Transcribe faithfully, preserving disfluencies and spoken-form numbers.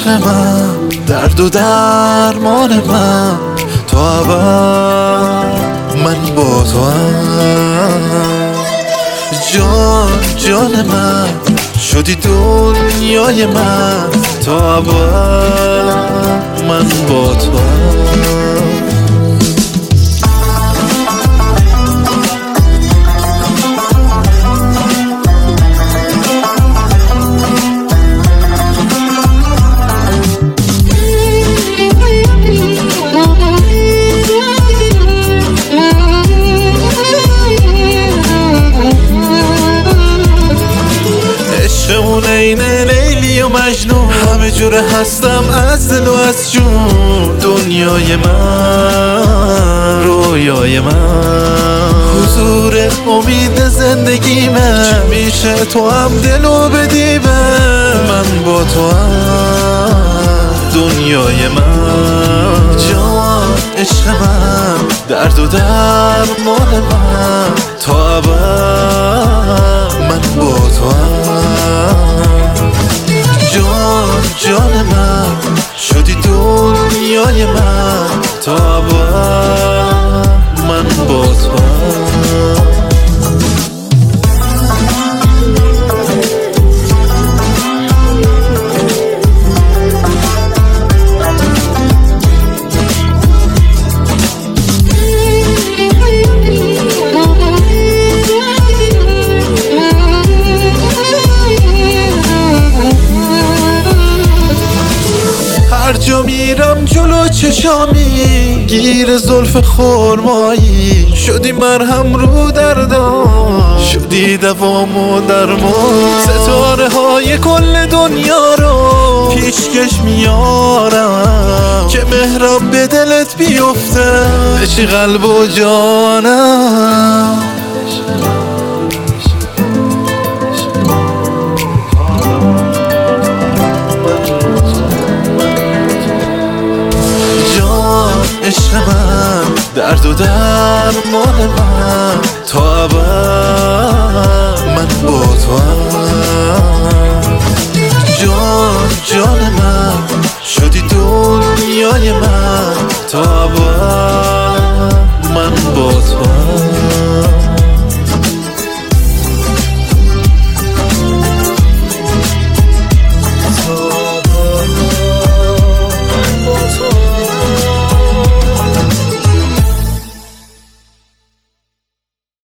من، درد و درمان من، تو ابد من با تو هم. جان جان من شدی دنیای من، تو ابد من با تو هم. عشقمون اینه لیلی و مجنون، همه جوره هستم از دل و از جون. دنیای من، رویای من، حضور امید زندگیمه. چی میشه تو هم دلو بدیمه، من با تو هم دنیای من. جان عشق من، درد و درمان من، تا ابد من با تو هم. جان جان من شدی دنیای من، تا ابد من با تو هم. هر جا میرم جلو چشامی، گیر زلف خرمایی. شدی مرهم رو دردام، شدی دوام و درمان. ستاره های کل دنیا رو پیشکش میارم، که مهرم به دلت بیفته، بشی قلب و جانم. عشق من، درد و درمان من، تا ابد من با تو هم. جان جان من شدی دنیای من، تا ابد